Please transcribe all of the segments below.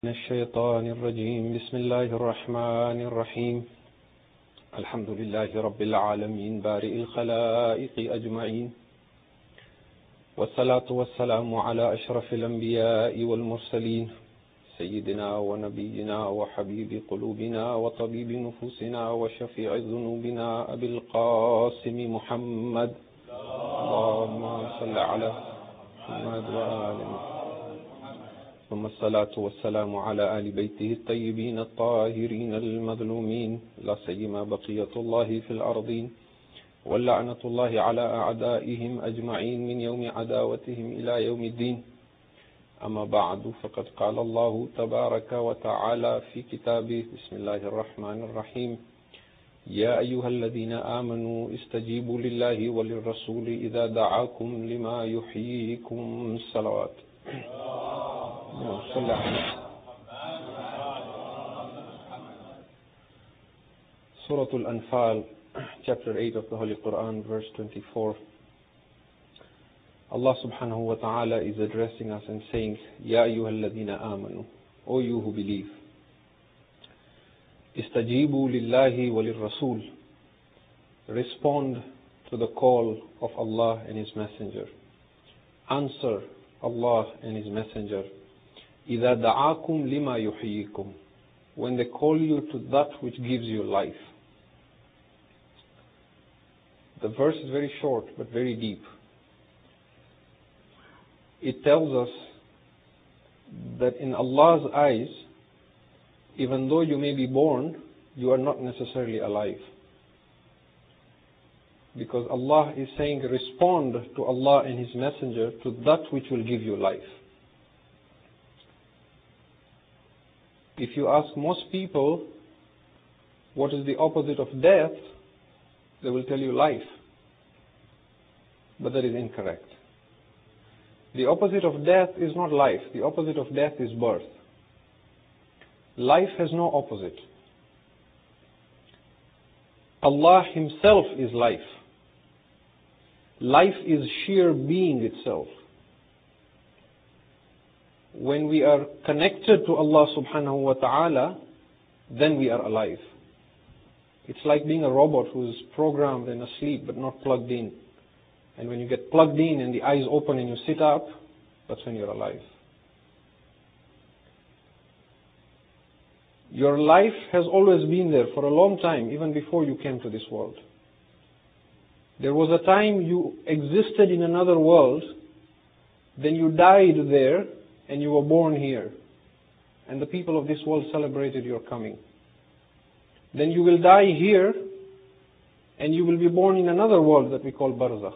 من الشيطان الرجيم. بسم الله الرحمن الرحيم. الحمد لله رب العالمين بارئ الخلائق أجمعين، والصلاة والسلام على أشرف الأنبياء والمرسلين، سيدنا ونبينا وحبيب قلوبنا وطبيب نفوسنا وشفيع ذنوبنا أبي القاسم محمد. اللهم صل على محمد وآل محمد. ثم الصلاة والسلام على آل بيته الطيبين الطاهرين المظلومين، لا سيما بقية الله في الأرضين، واللعنة الله على أعدائهم أجمعين من يوم عداوتهم إلى يوم الدين. أما بعد، فقد قال الله تبارك وتعالى في كتابه: بسم الله الرحمن الرحيم. يا أيها الذين آمنوا استجيبوا لله وللرسول إذا دعاكم لما يحييكم. الصلوات. Surah Al-Anfal, chapter 8 of the Holy Quran, verse 24. Allah subhanahu wa ta'ala is addressing us and saying, Ya ayyuhalladhina amanu, O you who believe. Istajibu lillahi walil rasul. Respond to the call of Allah and His Messenger. Answer Allah and His Messenger. إِذَا دَعَاكُمْ لِمَا يُحْيِيكُمْ. When they call you to that which gives you life. The verse is very short but very deep. It tells us that in Allah's eyes, even though you may be born, you are not necessarily alive. Because Allah is saying, respond to Allah and His Messenger to that which will give you life. If you ask most people what is the opposite of death, they will tell you life. But that is incorrect. The opposite of death is not life. The opposite of death is birth. Life has no opposite. Allah Himself is life. Life is sheer being itself. When we are connected to Allah subhanahu wa ta'ala, then we are alive. It's like being a robot who's programmed and asleep but not plugged in. And when you get plugged in and the eyes open and you sit up, that's when you're alive. Your life has always been there for a long time, even before you came to this world. There was a time you existed in another world, then you died there, and you were born here. And the people of this world celebrated your coming. Then you will die here, and you will be born in another world that we call Barzakh.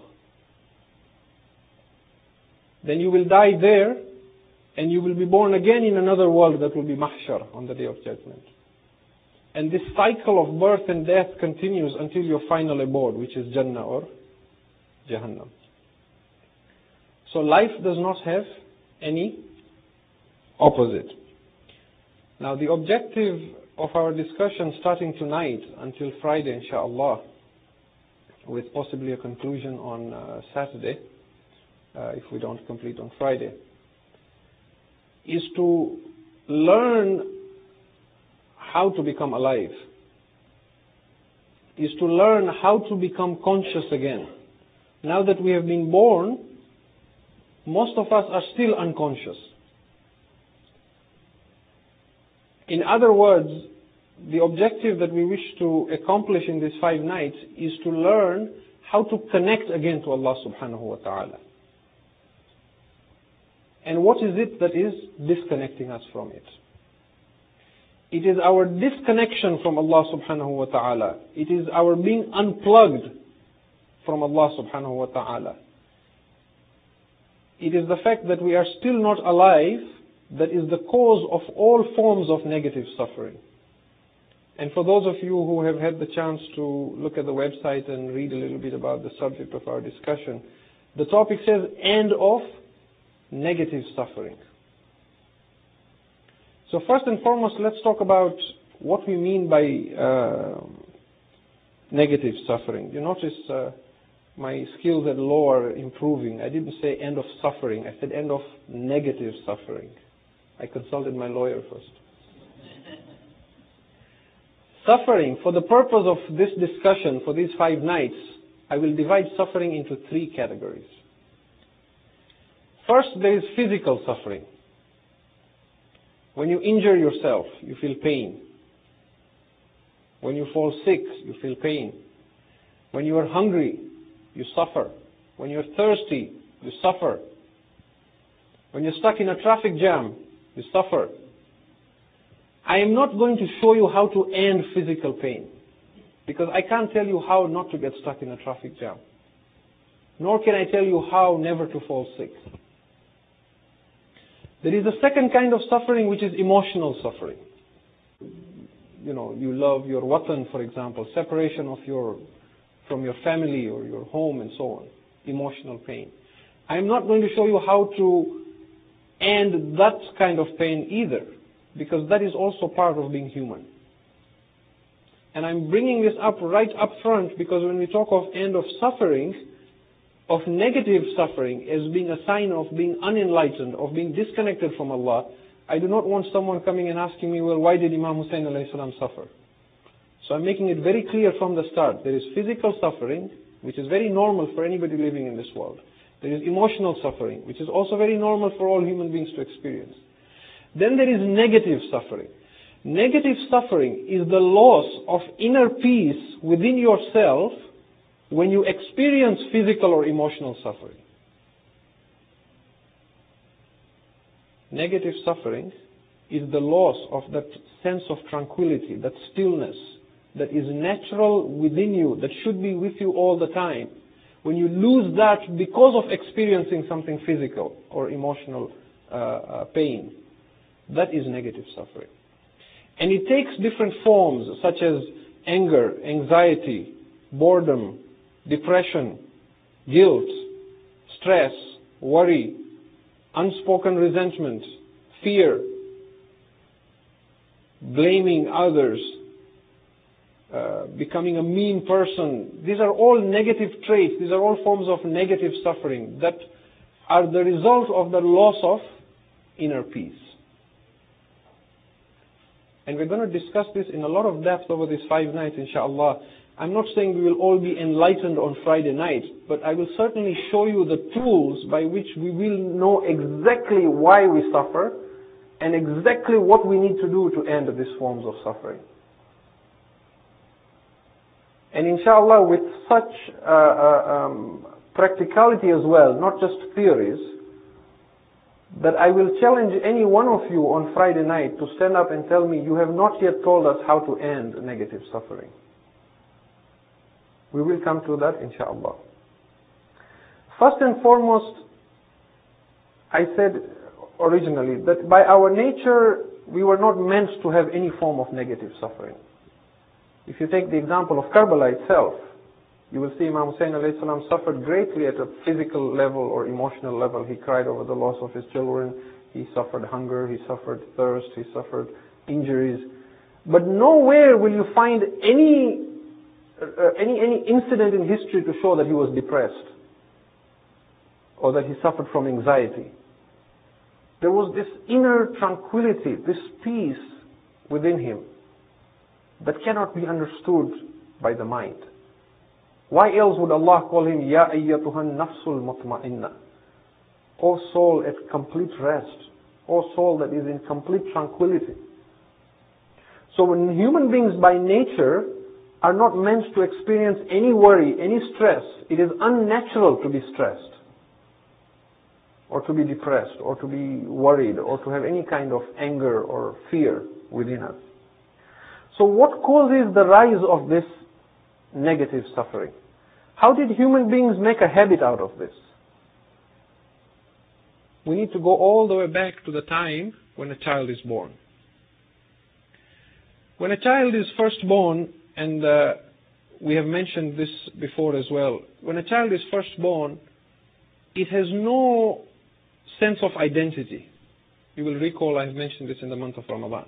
Then you will die there, and you will be born again in another world that will be Mahshar on the Day of Judgment. And this cycle of birth and death continues until your final abode, which is Jannah or Jahannam. So life does not have any opposite. Now the objective of our discussion starting tonight until Friday, inshallah, with possibly a conclusion on Saturday, if we don't complete on Friday, is to learn how to become alive, is to learn how to become conscious again. Now that we have been born, most of us are still unconscious. In other words, the objective that we wish to accomplish in these 5 nights is to learn how to connect again to Allah subhanahu wa ta'ala. And what is it that is disconnecting us from it? It is our disconnection from Allah subhanahu wa ta'ala. It is our being unplugged from Allah subhanahu wa ta'ala. It is the fact that we are still not alive that is the cause of all forms of negative suffering. And for those of you who have had the chance to look at the website and read a little bit about the subject of our discussion, the topic says, end of negative suffering. So first and foremost, let's talk about what we mean by negative suffering. You notice my skills at law are improving. I didn't say end of suffering. I said end of negative suffering. I consulted my lawyer first. Suffering, for the purpose of this discussion, for these 5 nights, I will divide suffering into 3 categories. First, there is physical suffering. When you injure yourself, you feel pain. When you fall sick, you feel pain. When you are hungry, you suffer. When you're thirsty, you suffer. When you're stuck in a traffic jam, you suffer. I am not going to show you how to end physical pain, because I can't tell you how not to get stuck in a traffic jam. Nor can I tell you how never to fall sick. There is a second kind of suffering, which is emotional suffering. You love your watan, for example, separation from your family or your home and so on. Emotional pain. I am not going to show you how to end that kind of pain either, because that is also part of being human. And I'm bringing this up right up front because when we talk of end of suffering, of negative suffering as being a sign of being unenlightened, of being disconnected from Allah, I do not want someone coming and asking me, well, why did Imam Hussein alayhi salam suffer? So I'm making it very clear from the start. There is physical suffering, which is very normal for anybody living in this world. There is emotional suffering, which is also very normal for all human beings to experience. Then there is negative suffering. Negative suffering is the loss of inner peace within yourself when you experience physical or emotional suffering. Negative suffering is the loss of that sense of tranquility, that stillness, that is natural within you, that should be with you all the time. When you lose that because of experiencing something physical or emotional pain, that is negative suffering. And it takes different forms such as anger, anxiety, boredom, depression, guilt, stress, worry, unspoken resentment, fear, blaming others, becoming a mean person. These are all negative traits. These are all forms of negative suffering that are the result of the loss of inner peace. And we're going to discuss this in a lot of depth over these 5 nights, inshallah. I'm not saying we will all be enlightened on Friday night, but I will certainly show you the tools by which we will know exactly why we suffer and exactly what we need to do to end these forms of suffering. And inshallah, with such practicality as well, not just theories, that I will challenge any one of you on Friday night to stand up and tell me, you have not yet told us how to end negative suffering. We will come to that, inshallah. First and foremost, I said originally that by our nature, we were not meant to have any form of negative suffering. If you take the example of Karbala itself, you will see Imam Hussein alayhi salam suffered greatly at a physical level or emotional level. He cried over the loss of his children. He suffered hunger. He suffered thirst. He suffered injuries. But nowhere will you find any incident in history to show that he was depressed or that he suffered from anxiety. There was this inner tranquility, this peace within him that cannot be understood by the mind. Why else would Allah call him Ya ayyatuhan nafsul mutma'inna? O soul at complete rest. O soul that is in complete tranquility. So when human beings by nature are not meant to experience any worry, any stress, it is unnatural to be stressed or to be depressed or to be worried or to have any kind of anger or fear within us. So what causes the rise of this negative suffering? How did human beings make a habit out of this? We need to go all the way back to the time when a child is born. When a child is first born, and we have mentioned this before as well, when a child is first born, it has no sense of identity. You will recall I have mentioned this in the month of Ramadan.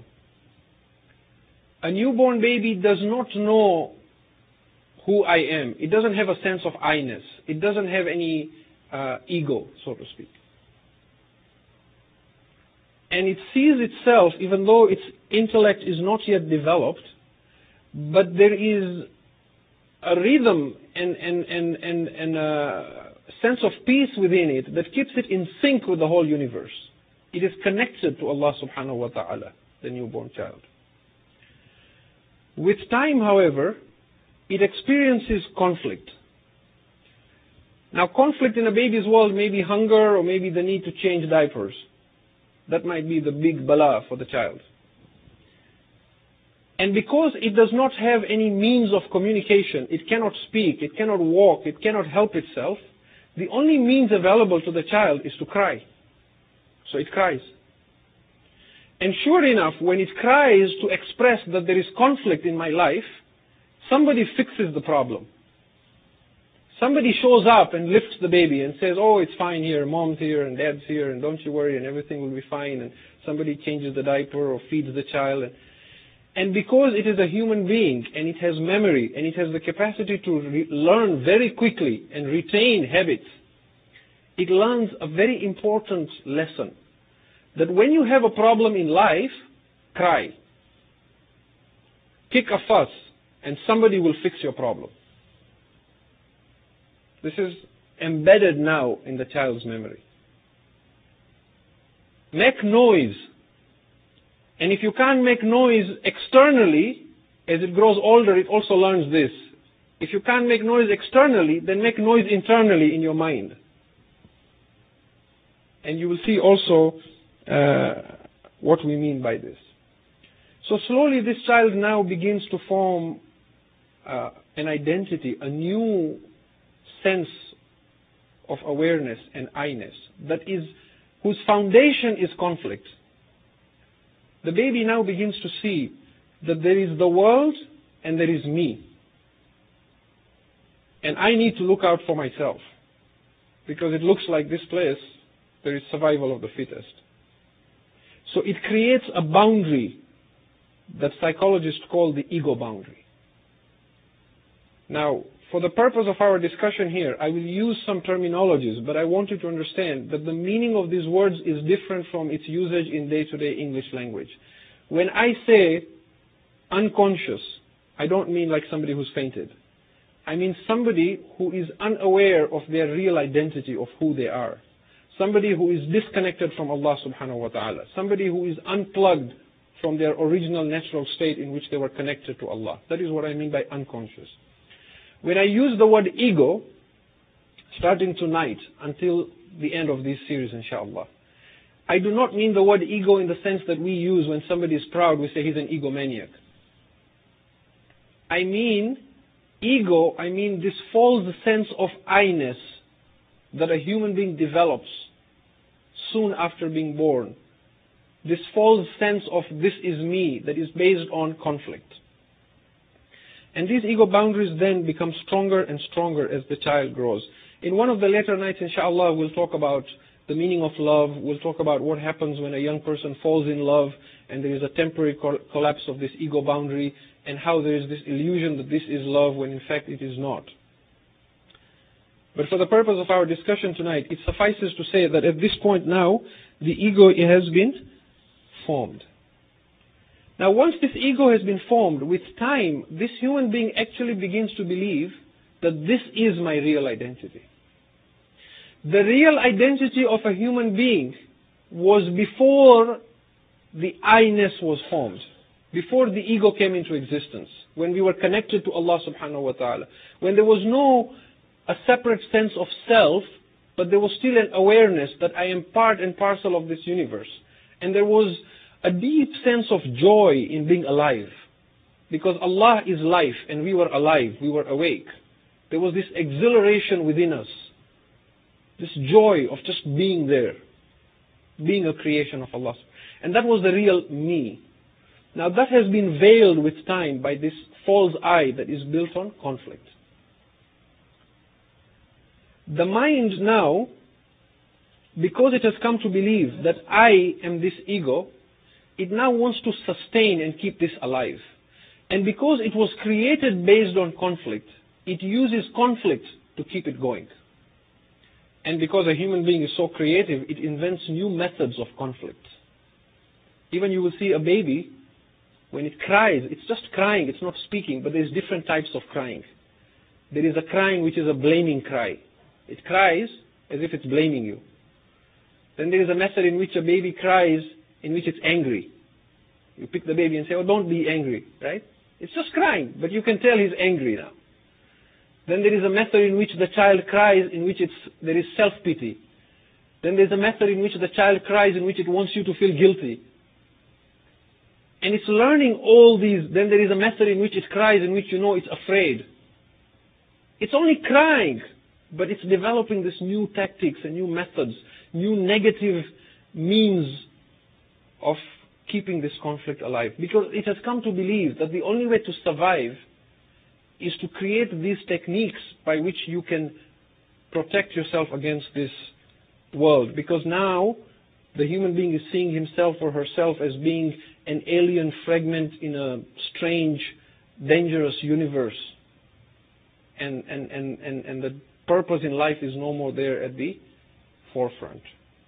A newborn baby does not know who I am. It doesn't have a sense of I-ness. It doesn't have any ego, so to speak. and it sees itself, even though its intellect is not yet developed, but there is a rhythm and a sense of peace within it that keeps it in sync with the whole universe. It is connected to Allah subhanahu wa ta'ala, the newborn child. With time, however, it experiences conflict. Now, conflict in a baby's world may be hunger or maybe the need to change diapers. That might be the big bala for the child. And because it does not have any means of communication, it cannot speak, it cannot walk, it cannot help itself, the only means available to the child is to cry. So it cries. And sure enough, when it cries to express that there is conflict in my life, somebody fixes the problem. Somebody shows up and lifts the baby and says, oh, it's fine here, mom's here and dad's here, and don't you worry, and everything will be fine. And somebody changes the diaper or feeds the child. And because it is a human being, and it has memory, and it has the capacity to learn very quickly and retain habits, it learns a very important lesson. That when you have a problem in life, cry. Kick a fuss, and somebody will fix your problem. This is embedded now in the child's memory. Make noise. And if you can't make noise externally, as it grows older, it also learns this. If you can't make noise externally, then make noise internally in your mind. And you will see also what we mean by this. So slowly this child now begins to form an identity, a new sense of awareness and I-ness whose foundation is conflict. The baby now begins to see that there is the world and there is me. And I need to look out for myself. Because it looks like this place, there is survival of the fittest. So it creates a boundary that psychologists call the ego boundary. Now, for the purpose of our discussion here, I will use some terminologies, but I want you to understand that the meaning of these words is different from its usage in day-to-day English language. When I say unconscious, I don't mean like somebody who's fainted. I mean somebody who is unaware of their real identity of who they are. Somebody who is disconnected from Allah subhanahu wa ta'ala. Somebody who is unplugged from their original natural state in which they were connected to Allah. That is what I mean by unconscious. When I use the word ego, starting tonight until the end of this series, inshallah, I do not mean the word ego in the sense that we use when somebody is proud, we say he's an egomaniac. I mean ego, I mean this false sense of I-ness that a human being develops soon after being born. This false sense of this is me that is based on conflict. And these ego boundaries then become stronger and stronger as the child grows. In one of the later nights, inshallah, we'll talk about the meaning of love. We'll talk about what happens when a young person falls in love and there is a temporary collapse of this ego boundary, and how there is this illusion that this is love when in fact it is not. But for the purpose of our discussion tonight, it suffices to say that at this point now, the ego has been formed. Now, once this ego has been formed, with time, this human being actually begins to believe that this is my real identity. The real identity of a human being was before the I-ness was formed, before the ego came into existence, when we were connected to Allah subhanahu wa ta'ala, when there was no a separate sense of self, but there was still an awareness that I am part and parcel of this universe. And there was a deep sense of joy in being alive. Because Allah is life and we were alive, we were awake. There was this exhilaration within us. This joy of just being there. Being a creation of Allah. And that was the real me. Now that has been veiled with time by this false I that is built on conflict. The mind now, because it has come to believe that I am this ego, it now wants to sustain and keep this alive. And because it was created based on conflict, it uses conflict to keep it going. And because a human being is so creative, it invents new methods of conflict. Even you will see a baby, when it cries, it's just crying, it's not speaking, but there's different types of crying. There is a crying which is a blaming cry. It cries as if it's blaming you. Then there is a method in which a baby cries in which it's angry. You pick the baby and say, oh, don't be angry, right? It's just crying, but you can tell he's angry now. Then there is a method in which the child cries in which there is self-pity. Then there's a method in which the child cries in which it wants you to feel guilty. And it's learning all these. Then there is a method in which it cries in which you know it's afraid. It's only crying, but it's developing these new tactics and new methods, new negative means of keeping this conflict alive. Because it has come to believe that the only way to survive is to create these techniques by which you can protect yourself against this world. Because now the human being is seeing himself or herself as being an alien fragment in a strange, dangerous universe. And the purpose in life is no more there at the forefront.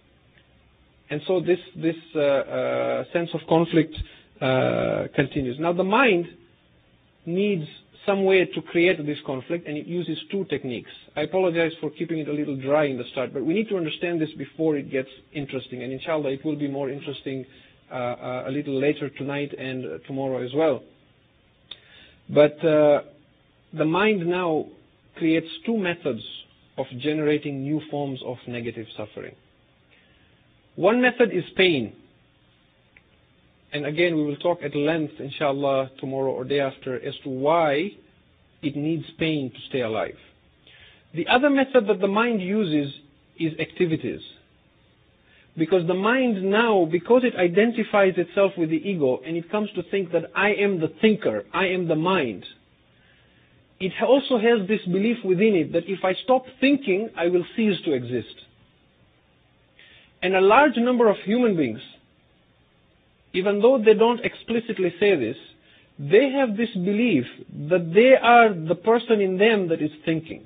And so this sense of conflict continues. Now the mind needs some way to create this conflict, and it uses two techniques. I apologize for keeping it a little dry in the start, but we need to understand this before it gets interesting. And inshallah, it will be more interesting a little later tonight and tomorrow as well. But the mind now creates two methods of generating new forms of negative suffering. One method is pain. And again, we will talk at length, inshallah, tomorrow or day after, as to why it needs pain to stay alive. The other method that the mind uses is activities. Because the mind now, because it identifies itself with the ego, and it comes to think that I am the thinker, I am the mind, it also has this belief within it that if I stop thinking, I will cease to exist. And a large number of human beings, even though they don't explicitly say this, they have this belief that they are the person in them that is thinking.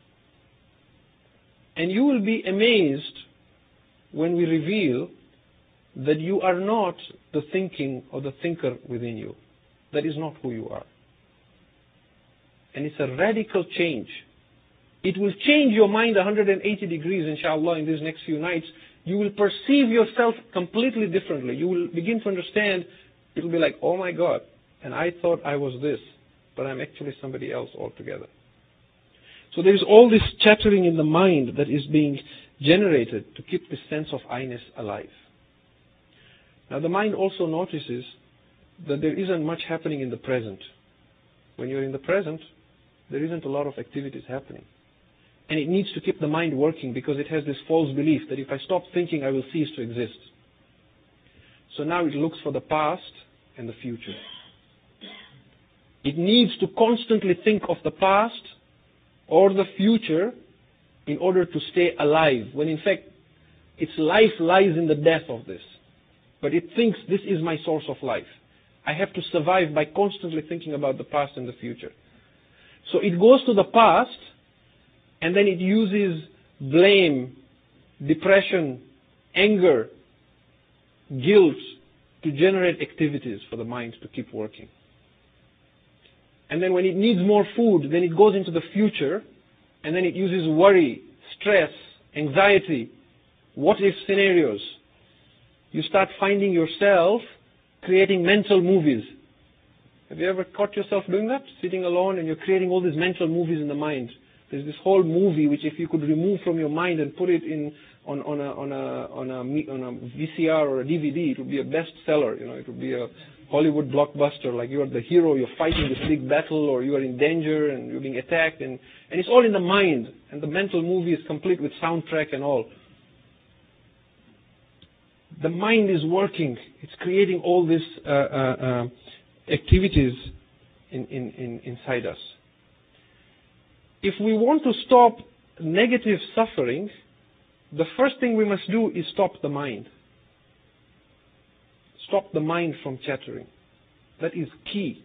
And you will be amazed when we reveal that you are not the thinking or the thinker within you. That is not who you are. And it's a radical change. It will change your mind 180 degrees, inshallah, in these next few nights. You will perceive yourself completely differently. You will begin to understand. It will be like, oh my God, and I thought I was this, but I'm actually somebody else altogether. So there's all this chattering in the mind that is being generated to keep this sense of I-ness alive. Now the mind also notices that there isn't much happening in the present. When you're in the present, there isn't a lot of activities happening. And it needs to keep the mind working because it has this false belief that if I stop thinking, I will cease to exist. So now it looks for the past and the future. It needs to constantly think of the past or the future in order to stay alive, when in fact its life lies in the death of this. But it thinks this is my source of life. I have to survive by constantly thinking about the past and the future. So it goes to the past, and then it uses blame, depression, anger, guilt to generate activities for the mind to keep working. And then when it needs more food, then it goes into the future, and then it uses worry, stress, anxiety, what-if scenarios. You start finding yourself creating mental movies. Have you ever caught yourself doing that? Sitting alone and you're creating all these mental movies in the mind. There's this whole movie which if you could remove from your mind and put it in on a VCR or a DVD, it would be a bestseller. You know, it would be a Hollywood blockbuster. Like you are the hero, you're fighting this big battle, or you are in danger and you're being attacked, and it's all in the mind. And the mental movie is complete with soundtrack and all. The mind is working. It's creating all these activities inside us. If we want to stop negative suffering, the first thing we must do is stop the mind. Stop the mind from chattering. That is key.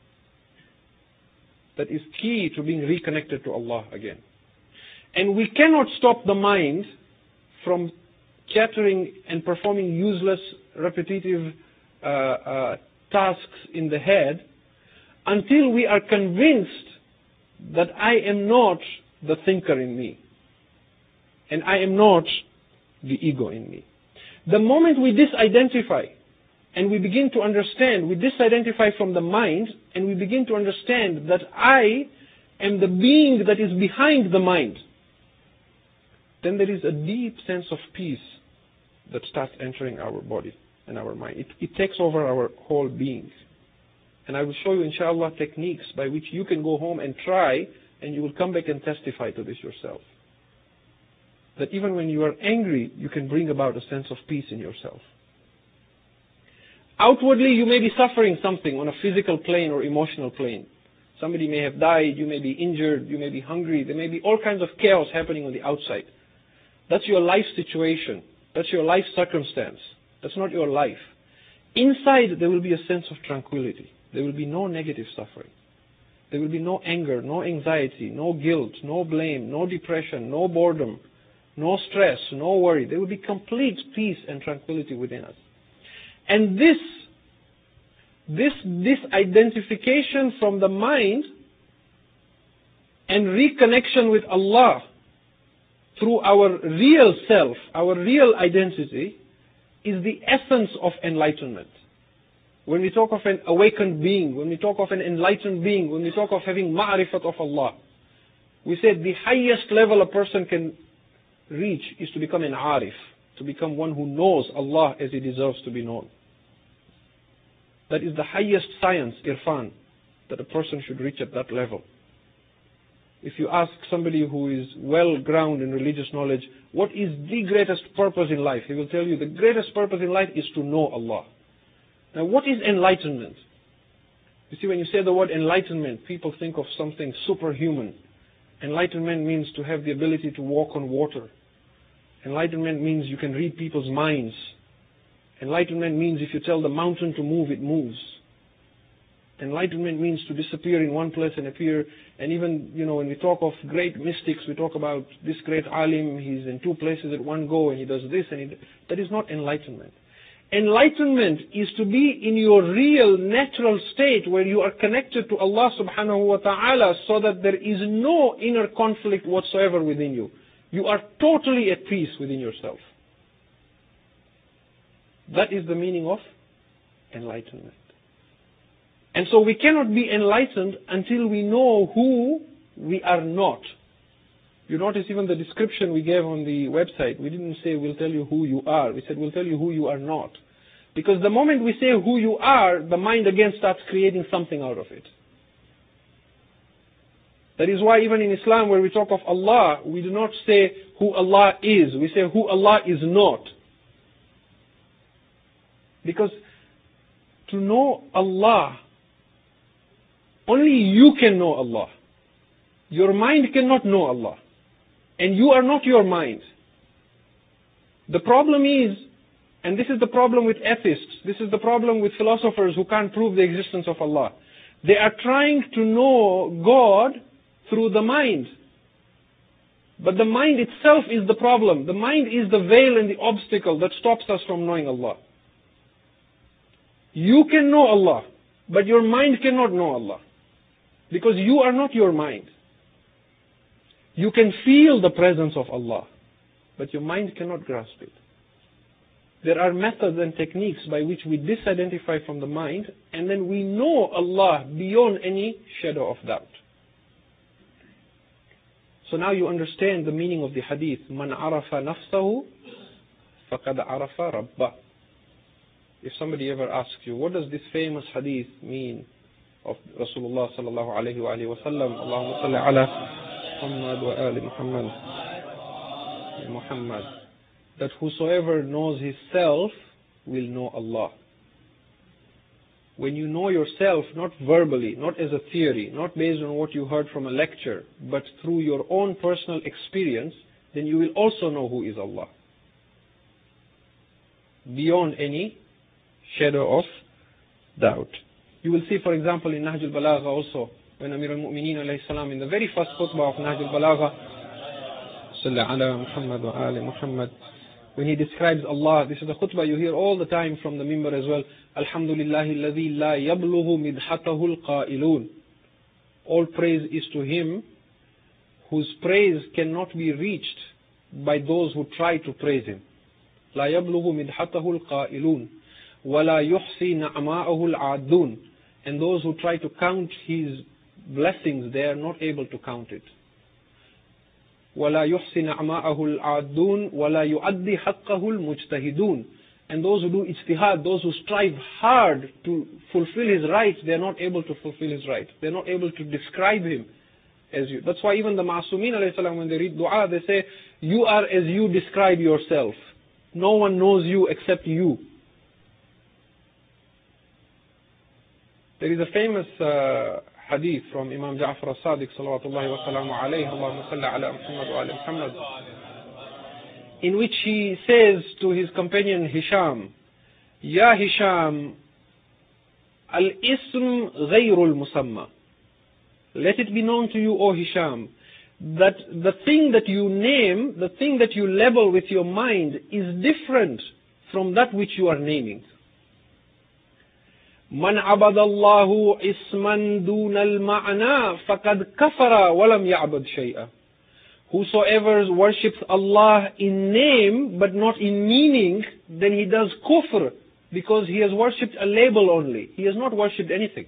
That is key to being reconnected to Allah again. And we cannot stop the mind from chattering and performing useless, repetitive tasks in the head until we are convinced that I am not the thinker in me and I am not the ego in me. The moment we disidentify and we begin to understand, we disidentify from the mind and we begin to understand that I am the being that is behind the mind, then there is a deep sense of peace that starts entering our body and our mind. It takes over our whole being. And I will show you, inshallah, techniques by which you can go home and try, and you will come back and testify to this yourself. That even when you are angry, you can bring about a sense of peace in yourself. Outwardly, you may be suffering something on a physical plane or emotional plane. Somebody may have died, you may be injured, you may be hungry, there may be all kinds of chaos happening on the outside. That's your life situation. That's your life circumstance. That's not your life. Inside, there will be a sense of tranquility. There will be no negative suffering. There will be no anger, no anxiety, no guilt, no blame, no depression, no boredom, no stress, no worry. There will be complete peace and tranquility within us. And this identification from the mind and reconnection with Allah through our real self, our real identity, is the essence of enlightenment. When we talk of an awakened being, when we talk of an enlightened being, when we talk of having ma'rifat of Allah, we said the highest level a person can reach is to become an arif, to become one who knows Allah as He deserves to be known. That is the highest science, irfan, that a person should reach at that level. If you ask somebody who is well grounded in religious knowledge, what is the greatest purpose in life? He will tell you the greatest purpose in life is to know Allah. Now, what is enlightenment? You see, when you say the word enlightenment, people think of something superhuman. Enlightenment means to have the ability to walk on water. Enlightenment means you can read people's minds. Enlightenment means if you tell the mountain to move, it moves. Enlightenment means to disappear in one place and appear. And even, when we talk of great mystics, we talk about this great alim, he's in two places at one go and he does this. That is not enlightenment. Enlightenment is to be in your real natural state where you are connected to Allah subhanahu wa ta'ala so that there is no inner conflict whatsoever within you. You are totally at peace within yourself. That is the meaning of enlightenment. And so we cannot be enlightened until we know who we are not. You notice even the description we gave on the website, we didn't say we'll tell you who you are. We said we'll tell you who you are not. Because the moment we say who you are, the mind again starts creating something out of it. That is why even in Islam where we talk of Allah, we do not say who Allah is. We say who Allah is not. Because to know Allah, only you can know Allah. Your mind cannot know Allah. And you are not your mind. The problem is, and this is the problem with atheists, this is the problem with philosophers who can't prove the existence of Allah. They are trying to know God through the mind. But the mind itself is the problem. The mind is the veil and the obstacle that stops us from knowing Allah. You can know Allah, but your mind cannot know Allah. Because you are not your mind. You can feel the presence of Allah, but your mind cannot grasp it. There are methods and techniques by which we disidentify from the mind, and then we know Allah beyond any shadow of doubt. So now you understand the meaning of the hadith. Man arafa nafsahu, faqad arafa rabbah. If somebody ever asks you, what does this famous hadith mean of Rasulullah sallallahu alayhi wa alihi wa sallam, Allahumma salli ala Muhammad wa ali Muhammad, that whosoever knows his self will know Allah. When you know yourself, not verbally, not as a theory, not based on what you heard from a lecture, but through your own personal experience, then you will also know who is Allah. Beyond any shadow of doubt. You will see, for example, in Nahj al-Balagha also, when Amir al-Mu'mineen alayhi salam, in the very first khutbah of Nahj al-Balagha, Salli ala Muhammad wa ali Muhammad, when he describes Allah. This is a khutbah you hear all the time from the mimbar as well. Alhamdulillahi alladhi la yablughu midhatahu al-qailun. All praise is to him whose praise cannot be reached by those who try to praise him. لا يبلغ مدحته القائلون ولا يحصي نعماءه العادون. And those who try to count his blessings, they are not able to count it. ولا يحصي نعماءه العادون ولا يؤدي حقه المجتهدون. And those who do ijtihad, those who strive hard to fulfill his rights, they are not able to fulfill his rights. They are not able to describe him as you. That's why even the Ma'asumin alayhi salam, when they read dua, they say, you are as you describe yourself. No one knows you except you. There is a famous hadith from Imam Ja'far al-Sadiq salawatullahi wa salamu alayhi, Allahumma salli ala Muhammad wa ala Muhammad, in which he says to his companion Hisham, Ya Hisham, al-ism ghayrul musamma. Let it be known to you, O Hisham, that the thing that you name, the thing that you label with your mind is different from that which you are naming. Man abadallahu isman dun al-ma'na faqad kafara wa lam ya'bad shay'a. Whosoever worships Allah in name but not in meaning, then he does kufr, because he has worshipped a label only. He has not worshipped anything.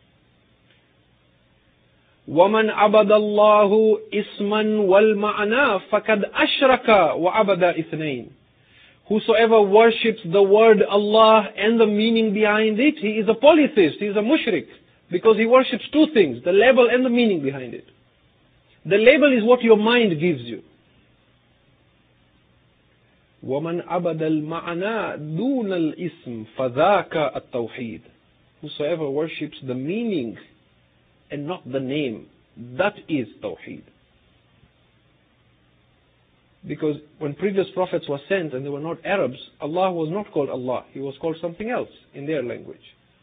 وَمَنْ عَبَدَ اللَّهُ إِسْمًا وَالْمَعْنَى فَقَدْ أَشْرَكَ وَعَبَدَ إِثْنَيْنِ. Whosoever worships the word Allah and the meaning behind it, he is a polytheist, he is a mushrik, because he worships two things, the label and the meaning behind it. The label is what your mind gives you. وَمَنْ عَبَدَ الْمَعْنَى دُونَ الْإِسْمِ فَذَاكَ التَّوْحِيدِ. Whosoever worships the meaning and not the name, that is Tawheed. Because when previous prophets were sent and they were not Arabs, Allah was not called Allah. He was called something else in their language.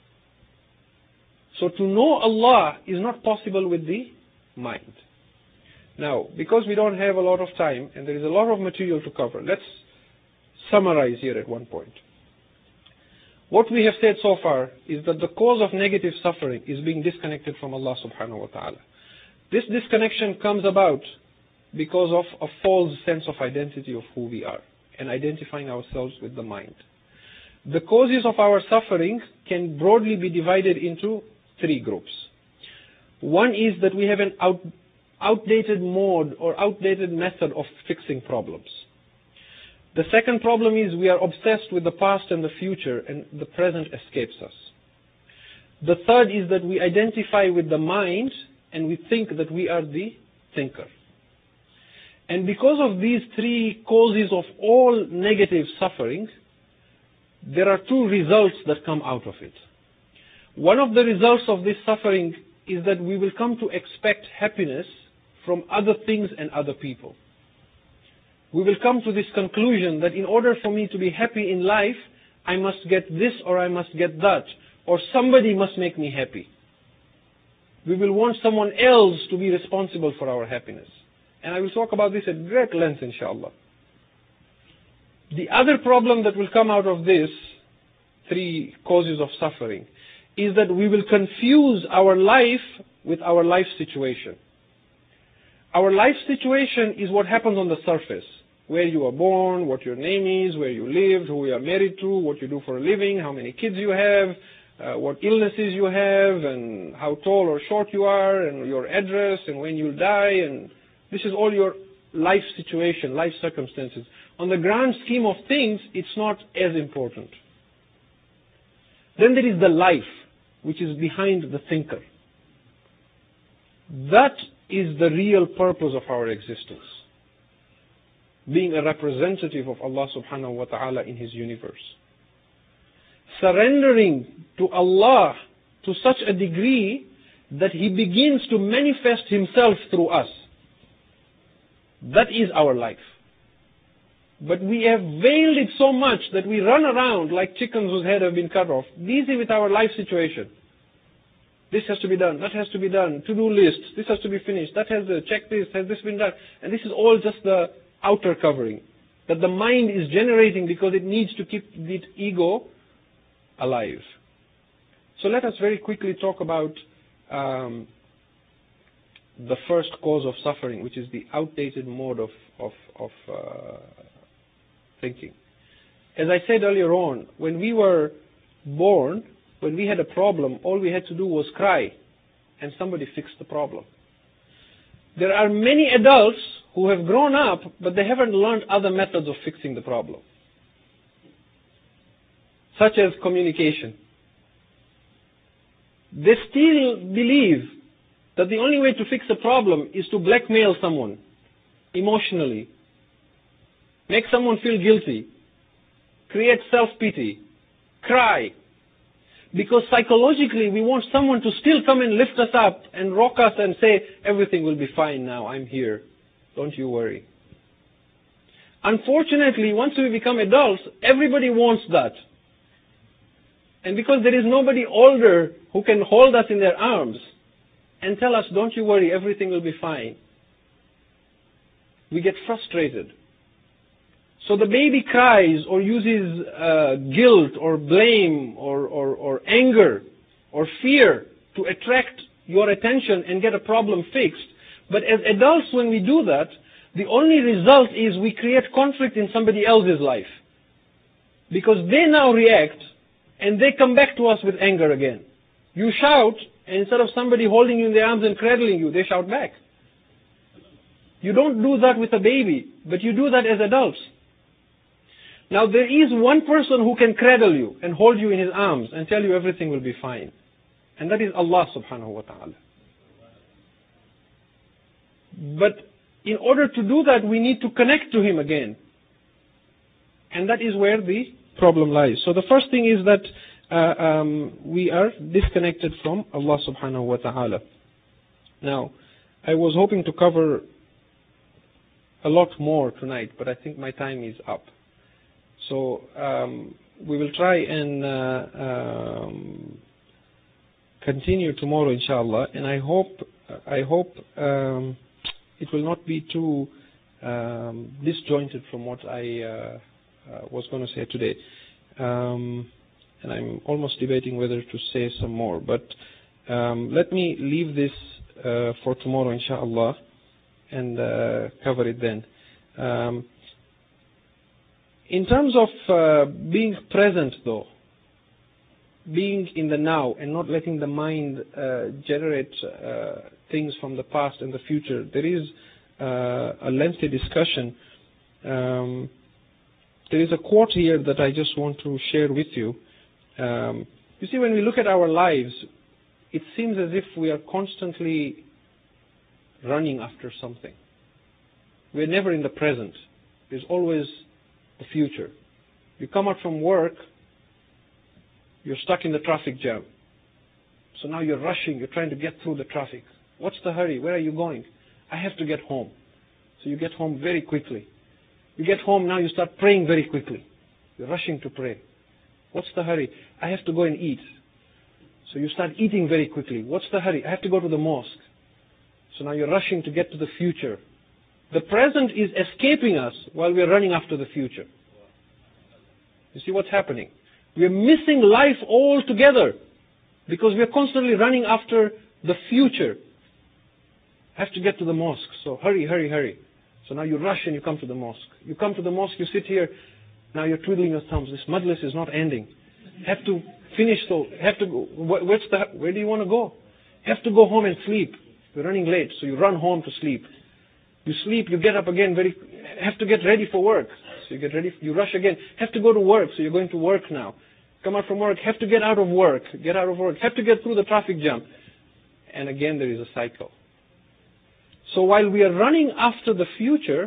So to know Allah is not possible with the mind. Now, because we don't have a lot of time and there is a lot of material to cover, let's summarize here at one point. What we have said so far is that the cause of negative suffering is being disconnected from Allah subhanahu wa ta'ala. This disconnection comes about because of a false sense of identity of who we are and identifying ourselves with the mind. The causes of our suffering can broadly be divided into three groups. One is that we have an outdated mode or outdated method of fixing problems. The second problem is we are obsessed with the past and the future, and the present escapes us. The third is that we identify with the mind and we think that we are the thinker. And because of these three causes of all negative suffering, there are two results that come out of it. One of the results of this suffering is that we will come to expect happiness from other things and other people. We will come to this conclusion that in order for me to be happy in life, I must get this or I must get that, or somebody must make me happy. We will want someone else to be responsible for our happiness. And I will talk about this at great length, inshallah. The other problem that will come out of this three causes of suffering is that we will confuse our life with our life situation. Our life situation is what happens on the surface. Where you are born, what your name is, where you live, who you are married to, what you do for a living, how many kids you have, what illnesses you have, and how tall or short you are, and your address, and when you'll die, and this is all your life situation, life circumstances. On the grand scheme of things, it's not as important. Then there is the life, which is behind the thinker. That is the real purpose of our existence. Being a representative of Allah subhanahu wa ta'ala in His universe. Surrendering to Allah to such a degree that He begins to manifest Himself through us. That is our life. But we have veiled it so much that we run around like chickens whose head have been cut off, busy with our life situation. This has to be done, that has to be done, to-do lists, this has to be finished, that has to check this, has this been done? And this is all just the outer covering. that the mind is generating because it needs to keep its ego alive. So let us very quickly talk about the first cause of suffering, which is the outdated mode of thinking. As I said earlier on, when we were born, when we had a problem, all we had to do was cry, and somebody fixed the problem. There are many adults who have grown up, but they haven't learned other methods of fixing the problem, such as communication. They still believe that the only way to fix a problem is to blackmail someone emotionally, make someone feel guilty, create self-pity, cry. Because psychologically we want someone to still come and lift us up and rock us and say, everything will be fine now, I'm here, don't you worry. Unfortunately, once we become adults, everybody wants that. And because there is nobody older who can hold us in their arms and tell us, don't you worry, everything will be fine, we get frustrated. So the baby cries or uses guilt or blame or anger or fear to attract your attention and get a problem fixed. But as adults, when we do that, the only result is we create conflict in somebody else's life. Because they now react and they come back to us with anger again. You shout, and instead of somebody holding you in their arms and cradling you, they shout back. You don't do that with a baby, but you do that as adults. Now there is one person who can cradle you and hold you in his arms and tell you everything will be fine. And that is Allah subhanahu wa ta'ala. But in order to do that, we need to connect to Him again. And that is where the problem lies. So the first thing is that we are disconnected from Allah subhanahu wa ta'ala. Now, I was hoping to cover a lot more tonight, but I think my time is up. So we will try and continue tomorrow, inshallah. And I hope it will not be too disjointed from what I was going to say today. And I'm almost debating whether to say some more. But let me leave this for tomorrow, inshallah, and cover it then. In terms of being present, though, being in the now and not letting the mind generate things from the past and the future, there is a lengthy discussion. There is a quote here that I just want to share with you. You see, when we look at our lives, it seems as if we are constantly running after something. We're never in the present. There's always the future. You come out from work, you're stuck in the traffic jam. So now you're rushing, you're trying to get through the traffic. What's the hurry? Where are you going? I have to get home. So you get home very quickly. You get home, now you start praying very quickly. You're rushing to pray. What's the hurry? I have to go and eat. So you start eating very quickly. What's the hurry? I have to go to the mosque. So now you're rushing to get to the future. The present is escaping us while we're running after the future. You see what's happening? We're missing life altogether because we're constantly running after the future. I have to get to the mosque, so hurry, hurry, hurry. So now you rush and you come to the mosque. You come to the mosque, you sit here, now you're twiddling your thumbs. This majlis is not ending. Have to finish, so have to go. Where do you want to go? Have to go home and sleep. You're running late, so you run home to sleep. You sleep, you get up again, have to get ready for work. So you get ready, you rush again. Have to go to work, so you're going to work now. Come out from work, have to get out of work. Get out of work, have to get through the traffic jam. And again, there is a cycle. So while we are running after the future,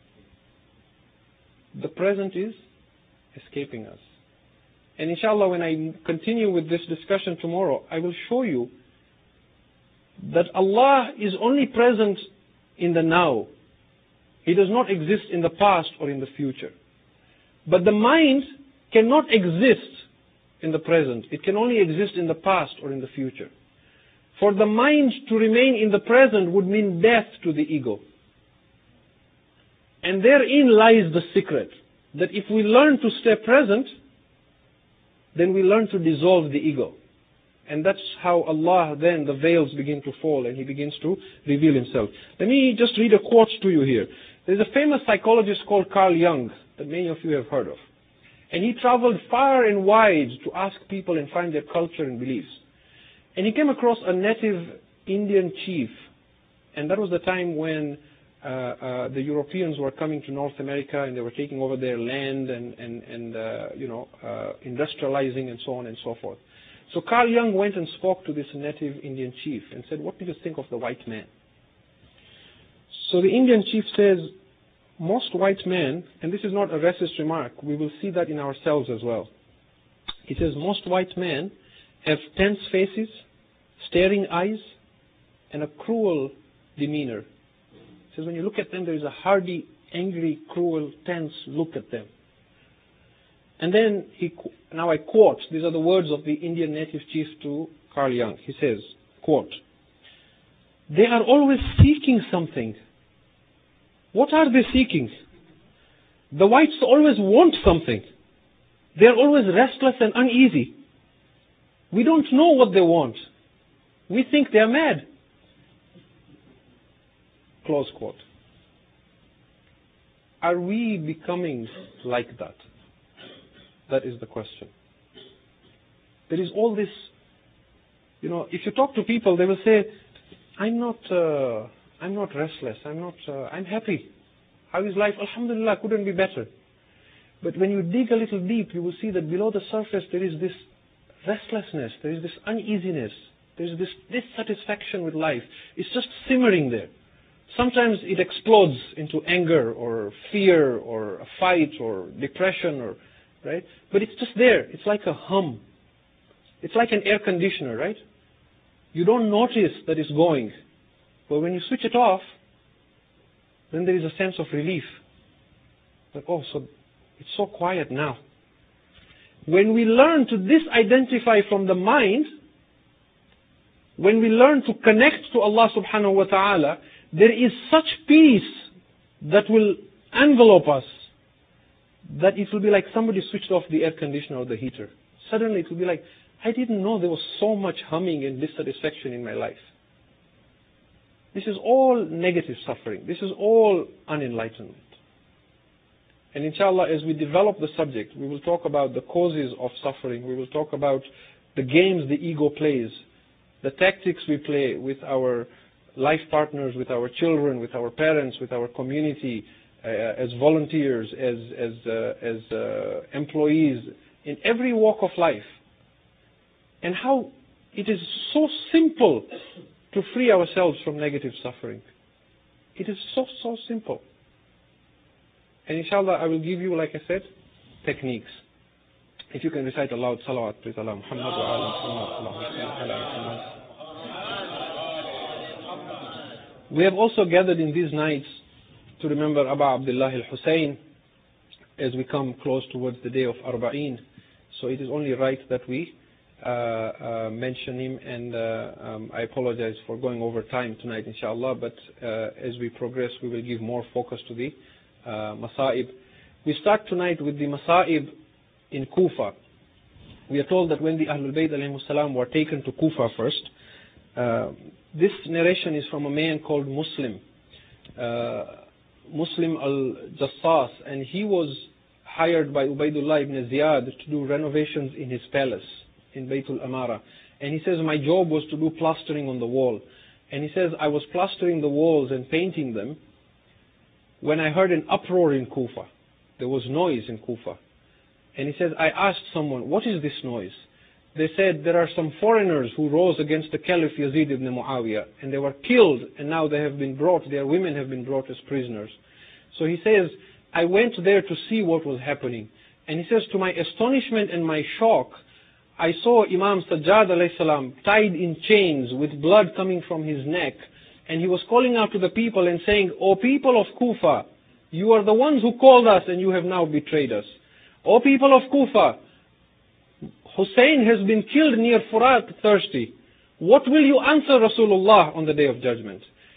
the present is escaping us. And inshallah, when I continue with this discussion tomorrow, I will show you that Allah is only present in the now. He does not exist in the past or in the future. But the mind cannot exist in the present. It can only exist in the past or in the future. For the mind to remain in the present would mean death to the ego. And therein lies the secret, that if we learn to stay present, then we learn to dissolve the ego. And that's how Allah, then the veils begin to fall and He begins to reveal Himself. Let me just read a quote to you here. There's a famous psychologist called Carl Jung that many of you have heard of. And he traveled far and wide to ask people and find their culture and beliefs. And he came across a native Indian chief. And that was the time when the Europeans were coming to North America and they were taking over their land and industrializing and so on and so forth. So Carl Jung went and spoke to this native Indian chief and said, "What do you think of the white man?" So the Indian chief says, "Most white men," and this is not a racist remark, we will see that in ourselves as well. He says, "Most white men have tense faces, staring eyes, and a cruel demeanor." He says, when you look at them, there is a hardy, angry, cruel, tense look at them. And then now I quote, these are the words of the Indian native chief to Carl Jung. He says, quote, "They are always seeking something." What are they seeking? The whites always want something. They are always restless and uneasy. We don't know what they want. We think they are mad. Close quote. Are we becoming like that? That is the question. There is all this, if you talk to people, they will say, I'm not restless, I'm happy. How is life? Alhamdulillah, couldn't be better. But when you dig a little deep, you will see that below the surface there is this restlessness, there is this uneasiness, there is this dissatisfaction with life. It's just simmering there. Sometimes it explodes into anger or fear or a fight or depression right? But it's just there. It's like a hum. It's like an air conditioner, right? You don't notice that it's going. But when you switch it off, then there is a sense of relief. Like, oh, so it's so quiet now. When we learn to disidentify from the mind, when we learn to connect to Allah subhanahu wa ta'ala, there is such peace that will envelope us that it will be like somebody switched off the air conditioner or the heater. Suddenly it will be like, I didn't know there was so much humming and dissatisfaction in my life. This is all negative suffering. This is all unenlightenment. And inshallah, as we develop the subject, we will talk about the causes of suffering. We will talk about the games the ego plays, the tactics we play with our life partners, with our children, with our parents, with our community, as volunteers, as employees, in every walk of life. And how it is so simple to free ourselves from negative suffering. It is so simple. And inshallah, I will give you, like I said, techniques. If you can recite aloud, salawat, please, Allah Muhammad wa ala Muhammad. We have also gathered in these nights to remember Abu Abdullah al-Hussein as we come close towards the day of Arba'een. So it is only right that we mention him, and I apologize for going over time tonight, inshallah, but as we progress, we will give more focus to the Masa'ib. We start tonight with the Masa'ib in Kufa. We are told that when the Ahlul Bayt alayhimus salam were taken to Kufa first, this narration is from a man called Muslim al-Jassas, and he was hired by Ubaidullah ibn Ziyad to do renovations in his palace in Baytul Amara. And he says, my job was to do plastering on the wall. And he says, I was plastering the walls and painting them when I heard an uproar in Kufa. There was noise in Kufa. And he says, I asked someone, what is this noise? They said, there are some foreigners who rose against the Caliph Yazid ibn Muawiyah, and they were killed, and now they have been brought, their women have been brought as prisoners. So he says, I went there to see what was happening. And he says, to my astonishment and my shock, I saw Imam Sajjad alayhi salam tied in chains with blood coming from his neck, and he was calling out to the people and saying, O people of Kufa, you are the ones who called us and you have now betrayed us. O people of Kufa, Hussein has been killed near Furat thirsty. What will you answer Rasulullah on the Day of Judgment?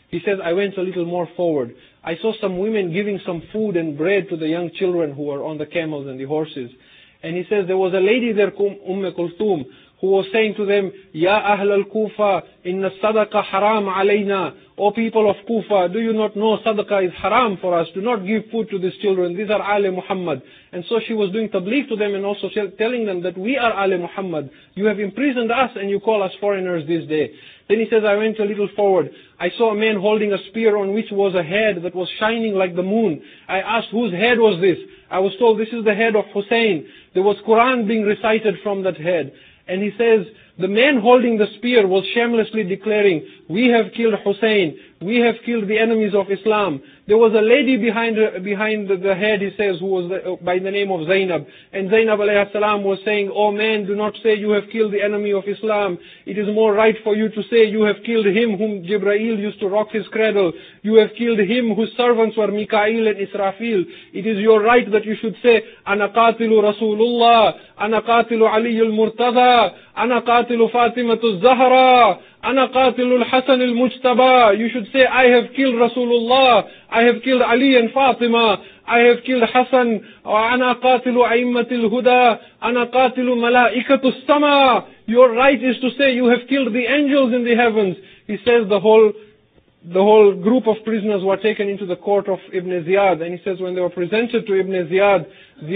He says, I went a little more forward. I saw some women giving some food and bread to the young children who were on the camels and the horses. And he says, there was a lady there, Kulthum, who was saying to them, Ya Ahl al-Kufa, inna sadaqa haram alayna. O people of Kufa, do you not know sadaqah is haram for us? Do not give food to these children. These are Ali Muhammad. And so she was doing tabligh to them and also telling them that we are Ali Muhammad. You have imprisoned us and you call us foreigners this day. Then he says, I went a little forward. I saw a man holding a spear on which was a head that was shining like the moon. I asked, whose head was this? I was told, this is the head of Hussein. There was Quran being recited from that head. And he says, the man holding the spear was shamelessly declaring, we have killed Hussein, we have killed the enemies of Islam. There was a lady behind the head, he says, who was by the name of Zainab. And Zainab alayhi salam was saying, oh man, do not say you have killed the enemy of Islam. It is more right for you to say you have killed him whom Jibreel used to rock his cradle. You have killed him whose servants were Mikail and Israfil. It is your right that you should say, Ana qatilu Rasulullah, Ana qatilu Ali al-Murtaza, Ana qatilu Fatimatu Zahra, Ana qatilu al-Hasan al-Mujtaba. You should say, I have killed Rasulullah, I have killed Ali and Fatima, I have killed Hassan, Ana qatilu Aimmatil Huda, Ana qatilu Malaikatu Sama. Your right is to say you have killed the angels in the heavens. He says the whole group of prisoners were taken into the court of Ibn Ziyad, and he says when they were presented to Ibn Ziyad,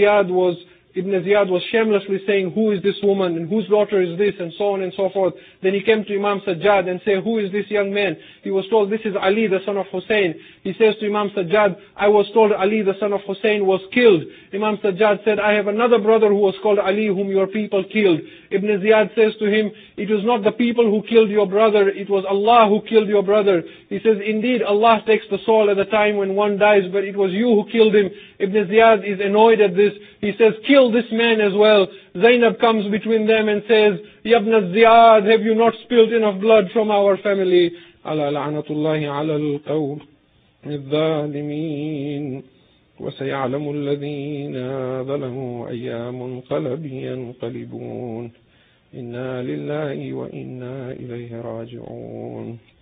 Ibn Ziyad was shamelessly saying, who is this woman and whose daughter is this, and so on and so forth. Then he came to Imam Sajjad and said, who is this young man? He was told, this is Ali, the son of Hussein. He says to Imam Sajjad, I was told Ali, the son of Hussein, was killed. Imam Sajjad said, I have another brother who was called Ali, whom your people killed. Ibn Ziyad says to him, it was not the people who killed your brother, it was Allah who killed your brother. He says, indeed, Allah takes the soul at the time when one dies, but it was you who killed him. Ibn Ziyad is annoyed at this. He says, kill this man as well. Zainab comes between them and says, Ya Ibn Ziyad, have you not spilled enough blood from our family? Ala la'natullahi ala al-qawl al-zalimin. وسيعلم الذين ظلموا أي منقلب ينقلبون إنا لله وإنا إليه راجعون.